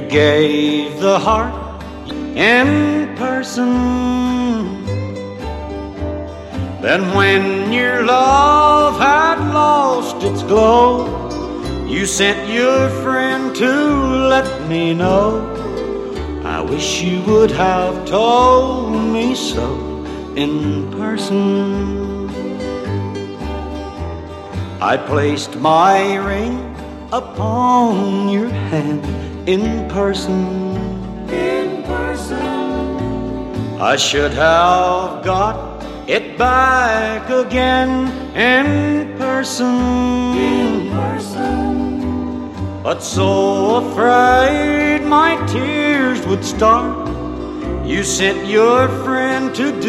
gave the heart in person. Then when your love had lost its glow, you sent your friend to let me know. I wish you would have told me so in person. I placed my ring upon your hand in person. In person. I should have got it back again in person. In person. But so afraid my tears would start, you sent your friend to do